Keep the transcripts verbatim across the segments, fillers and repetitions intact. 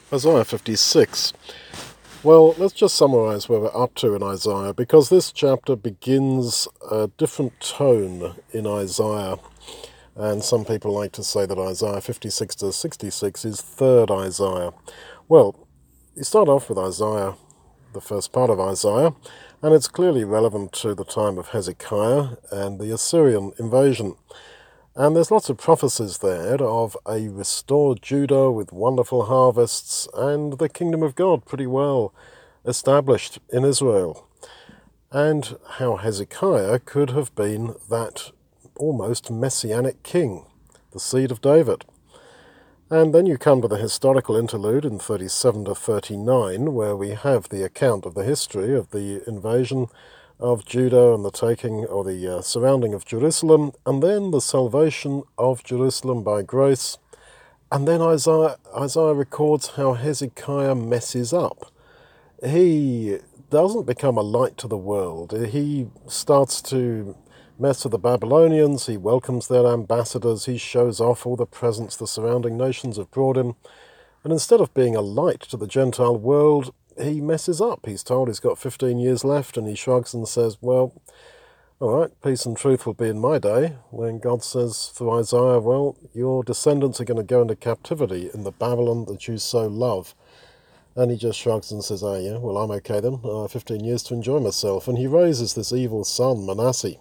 Isaiah fifty-six. Well, let's just summarise where we're up to in Isaiah, because this chapter begins a different tone in Isaiah, and some people like to say that Isaiah fifty-six to sixty-six is third Isaiah. Well, you start off with Isaiah, the first part of Isaiah, and it's clearly relevant to the time of Hezekiah and the Assyrian invasion. And there's lots of prophecies there of a restored Judah with wonderful harvests and the kingdom of God pretty well established in Israel. And how Hezekiah could have been that almost messianic king, the seed of David. And then you come to the historical interlude in thirty-seven to thirty-nine, where we have the account of the history of the invasion of Judah and the taking or the uh, surrounding of Jerusalem, and then the salvation of Jerusalem by grace. And then Isaiah, Isaiah records how Hezekiah messes up. He doesn't become a light to the world. He starts to mess with the Babylonians. He welcomes their ambassadors. He shows off all the presents the surrounding nations have brought him. And instead of being a light to the Gentile world, he messes up. He's told he's got fifteen years left, and he shrugs and says, well, all right, peace and truth will be in my day, when God says through Isaiah, well, your descendants are going to go into captivity in the Babylon that you so love. And he just shrugs and says, oh yeah, well, I'm okay then, uh, fifteen years to enjoy myself. And he raises this evil son, Manasseh.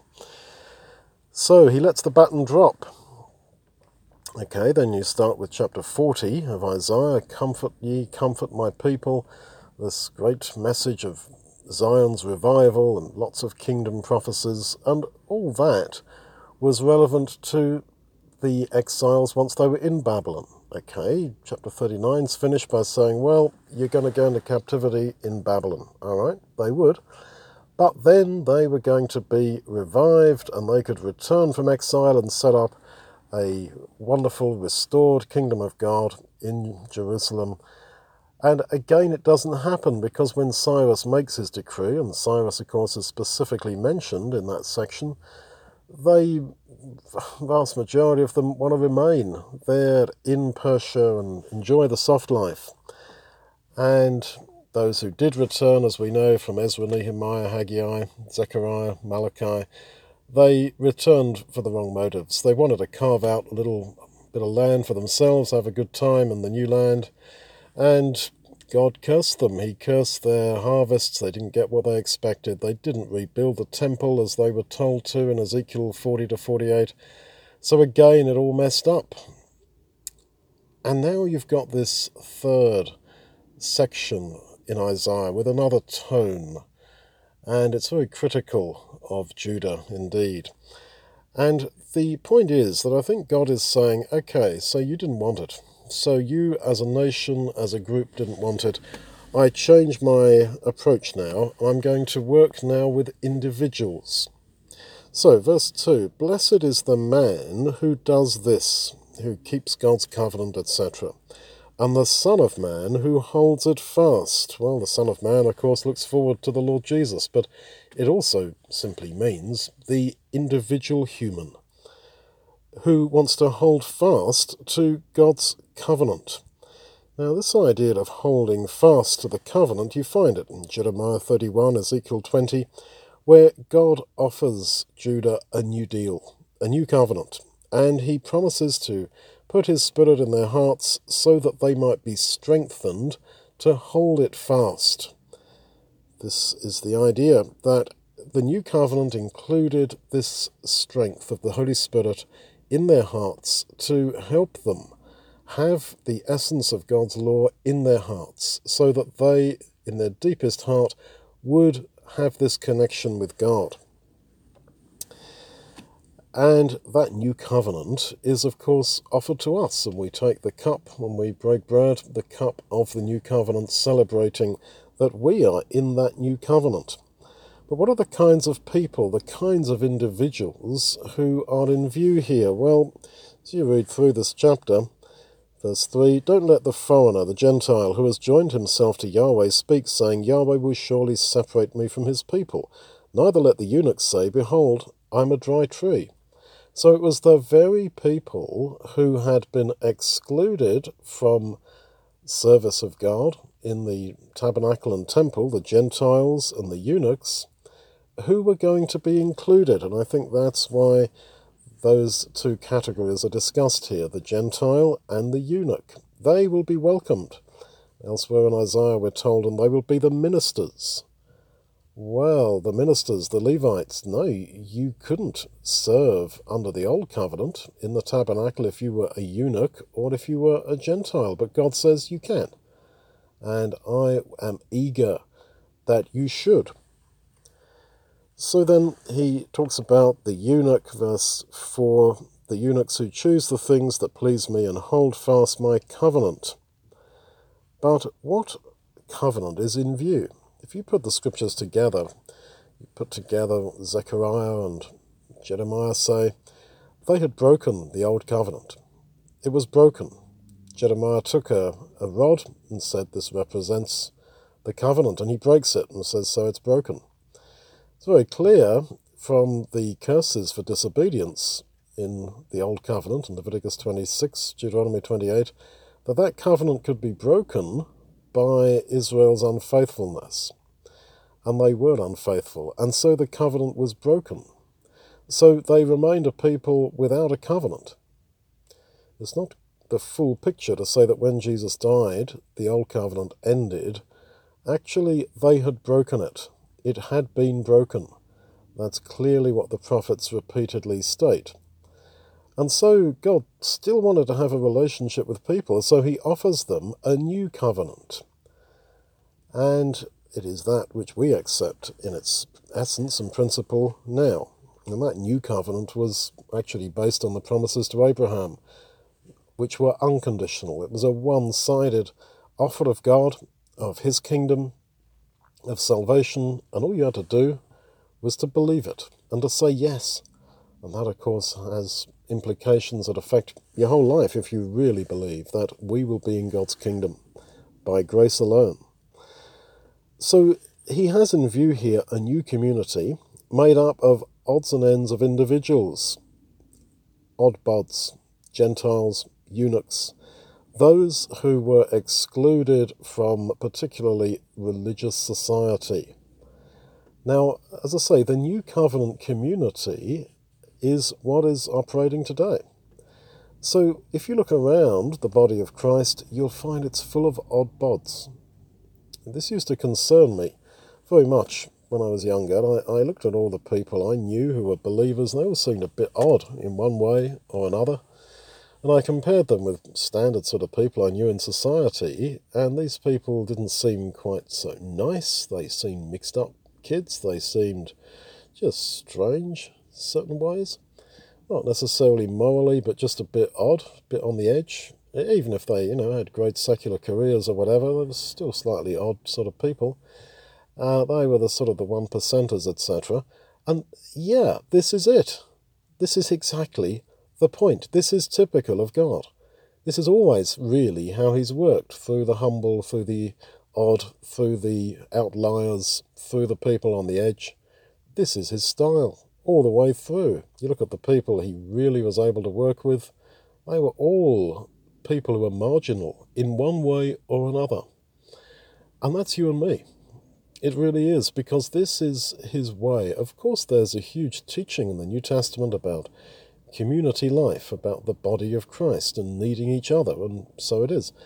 So he lets the baton drop. Okay, then you start with chapter forty of Isaiah, comfort ye, comfort my people. This great message of Zion's revival and lots of kingdom prophecies, and all that was relevant to the exiles once they were in Babylon. Okay, chapter thirty-nine is finished by saying, well, you're going to go into captivity in Babylon. All right, they would. But then they were going to be revived, and they could return from exile and set up a wonderful restored kingdom of God in Jerusalem. And again, it doesn't happen, because when Cyrus makes his decree, and Cyrus, of course, is specifically mentioned in that section, they, vast majority of them, want to remain there in Persia and enjoy the soft life. And those who did return, as we know from Ezra, Nehemiah, Haggai, Zechariah, Malachi, they returned for the wrong motives. They wanted to carve out a little bit of land for themselves, have a good time in the new land, and God cursed them. He cursed their harvests. They didn't get what they expected. They didn't rebuild the temple as they were told to in Ezekiel forty to forty-eight. So again, it all messed up. And now you've got this third section in Isaiah with another tone. And it's very critical of Judah indeed. And the point is that I think God is saying, okay, so you didn't want it. So you as a nation, as a group, didn't want it. I change my approach now. I'm going to work now with individuals. So, verse two, blessed is the man who does this, who keeps God's covenant, et cetera, and the Son of Man who holds it fast. Well, the Son of Man, of course, looks forward to the Lord Jesus, but it also simply means the individual human who wants to hold fast to God's covenant. Now, this idea of holding fast to the covenant, you find it in Jeremiah thirty-one, Ezekiel twenty, where God offers Judah a new deal, a new covenant, and he promises to put his spirit in their hearts so that they might be strengthened to hold it fast. This is the idea that the new covenant included this strength of the Holy Spirit in their hearts to help them have the essence of God's law in their hearts, so that they, in their deepest heart, would have this connection with God. And that new covenant is, of course, offered to us, and we take the cup when we break bread, the cup of the new covenant, celebrating that we are in that new covenant. But what are the kinds of people, the kinds of individuals who are in view here? Well, as you read through this chapter, verse three, don't let the foreigner, the Gentile, who has joined himself to Yahweh, speak, saying, Yahweh will surely separate me from his people. Neither let the eunuch say, behold, I'm a dry tree. So it was the very people who had been excluded from service of God in the tabernacle and temple, the Gentiles and the eunuchs, who were going to be included. And I think that's why those two categories are discussed here, the Gentile and the eunuch. They will be welcomed. Elsewhere in Isaiah we're told, and they will be the ministers. Well, the ministers, the Levites, no, you couldn't serve under the old covenant in the tabernacle if you were a eunuch or if you were a Gentile, but God says you can. And I am eager that you should. So then he talks about the eunuch, verse four, the eunuchs who choose the things that please me and hold fast my covenant. But what covenant is in view? If you put the scriptures together, you put together Zechariah and Jeremiah, say, they had broken the old covenant. It was broken. Jeremiah took a, a rod and said, this represents the covenant, and he breaks it and says, so it's broken. It's very clear from the curses for disobedience in the Old Covenant, in Leviticus twenty-six, Deuteronomy twenty-eight, that that covenant could be broken by Israel's unfaithfulness. And they were unfaithful, and so the covenant was broken. So they remained a people without a covenant. It's not the full picture to say that when Jesus died, the Old Covenant ended. Actually, they had broken it. It had been broken. That's clearly what the prophets repeatedly state. And so God still wanted to have a relationship with people, so he offers them a new covenant. And it is that which we accept in its essence and principle now. And that new covenant was actually based on the promises to Abraham, which were unconditional. It was a one-sided offer of God, of his kingdom, of salvation, and all you had to do was to believe it and to say yes. And that, of course, has implications that affect your whole life if you really believe that we will be in God's kingdom by grace alone. So he has in view here a new community made up of odds and ends of individuals, odd bods, Gentiles, eunuchs, those who were excluded from particularly religious society. Now, as I say, the New Covenant community is what is operating today. So if you look around the body of Christ, you'll find it's full of odd bods. This used to concern me very much when I was younger. I, I looked at all the people I knew who were believers, and they all seemed a bit odd in one way or another. And I compared them with standard sort of people I knew in society, and these people didn't seem quite so nice. They seemed mixed up kids. They seemed just strange in certain ways. Not necessarily morally, but just a bit odd, a bit on the edge. Even if they, you know, had great secular careers or whatever, they were still slightly odd sort of people. Uh, they were the sort of the one percenters, et cetera. And yeah, this is it. This is exactly the point. This is typical of God. This is always really how he's worked, through the humble, through the odd, through the outliers, through the people on the edge. This is his style, all the way through. You look at the people he really was able to work with, they were all people who were marginal in one way or another. And that's you and me. It really is, because this is his way. Of course, there's a huge teaching in the New Testament about community life, about the body of Christ and needing each other, and so it is.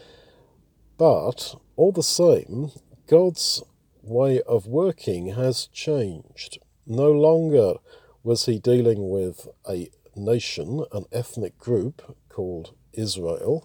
But all the same, God's way of working has changed. No longer was he dealing with a nation, an ethnic group called Israel,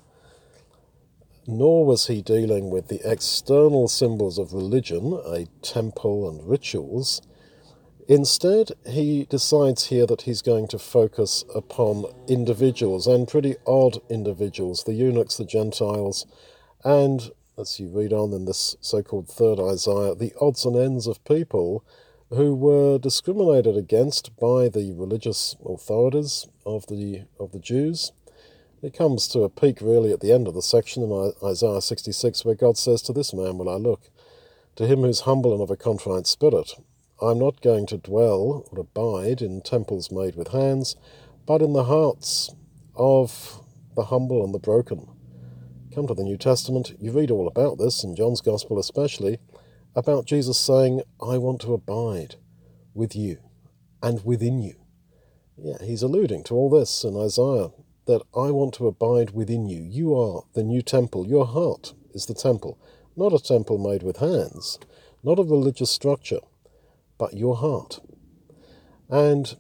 nor was he dealing with the external symbols of religion, a temple and rituals. Instead, he decides here that he's going to focus upon individuals, and pretty odd individuals, the eunuchs, the Gentiles, and, as you read on in this so-called third Isaiah, the odds and ends of people who were discriminated against by the religious authorities of the of the Jews. It comes to a peak really at the end of the section in Isaiah sixty-six, where God says, "To this man will I look, to him who's humble and of a contrite spirit. I'm not going to dwell or abide in temples made with hands, but in the hearts of the humble and the broken." come to the New Testament, you read all about this, in John's Gospel especially, about Jesus saying, I want to abide with you and within you. Yeah, he's alluding to all this in Isaiah, that I want to abide within you. You are the new temple. Your heart is the temple. Not a temple made with hands, not a religious structure, but your heart. And,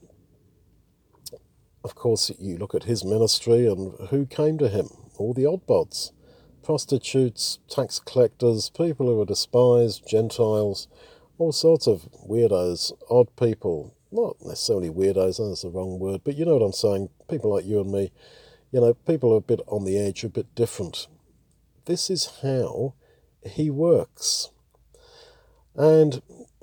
of course, you look at his ministry and who came to him? All the oddbods. Prostitutes, tax collectors, people who were despised, Gentiles, all sorts of weirdos, odd people. Not necessarily weirdos, that's the wrong word, but you know what I'm saying. People like you and me, you know, people who are a bit on the edge, a bit different. This is how he works. And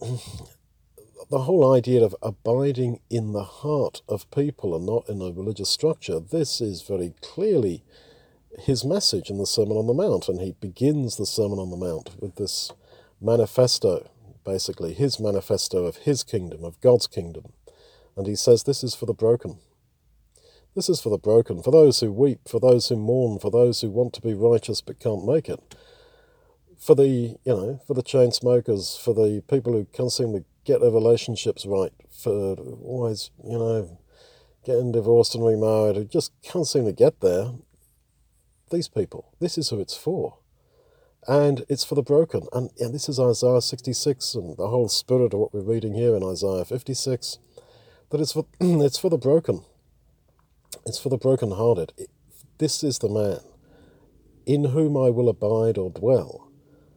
the whole idea of abiding in the heart of people and not in a religious structure, this is very clearly his message in the Sermon on the Mount. And he begins the Sermon on the Mount with this manifesto, basically his manifesto of his kingdom, of God's kingdom. And he says this is for the broken. This is for the broken, for those who weep, for those who mourn, for those who want to be righteous but can't make it. For the, you know, for the chain smokers, for the people who can't seem to get their relationships right, for always, you know, getting divorced and remarried, who just can't seem to get there. These people, this is who it's for. And it's for the broken. And, and this is Isaiah sixty-six and the whole spirit of what we're reading here in Isaiah fifty-six, that it's for, it's for the broken. It's for the broken-hearted. It, this is the man in whom I will abide or dwell,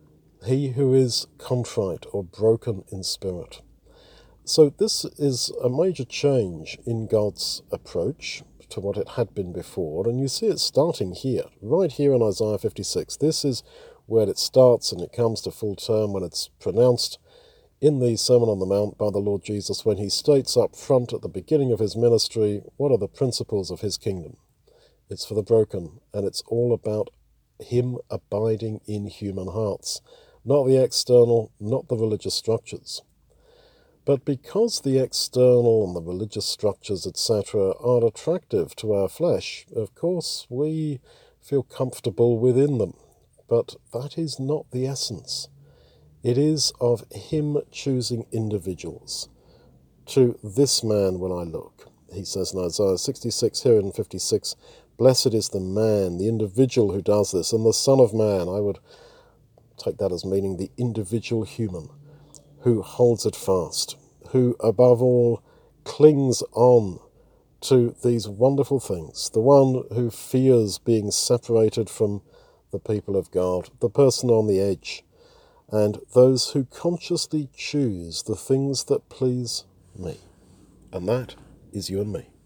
he who is contrite or broken in spirit. So this is a major change in God's approach to what it had been before, and you see it starting here, right here in Isaiah fifty-six. This is where it starts, and it comes to full term when it's pronounced in the Sermon on the Mount by the Lord Jesus, when he states up front at the beginning of his ministry, what are the principles of his kingdom? It's for the broken, and it's all about him abiding in human hearts, not the external, not the religious structures. But because the external and the religious structures, et cetera, are attractive to our flesh, of course we feel comfortable within them. But that is not the essence. It is of him choosing individuals. To this man will I look. He says in Isaiah sixty-six, here in fifty-six, blessed is the man, the individual who does this, and the Son of Man, I would take that as meaning the individual human, who holds it fast, who above all clings on to these wonderful things, the one who fears being separated from the people of God, the person on the edge, and those who consciously choose the things that please me. And that is you and me.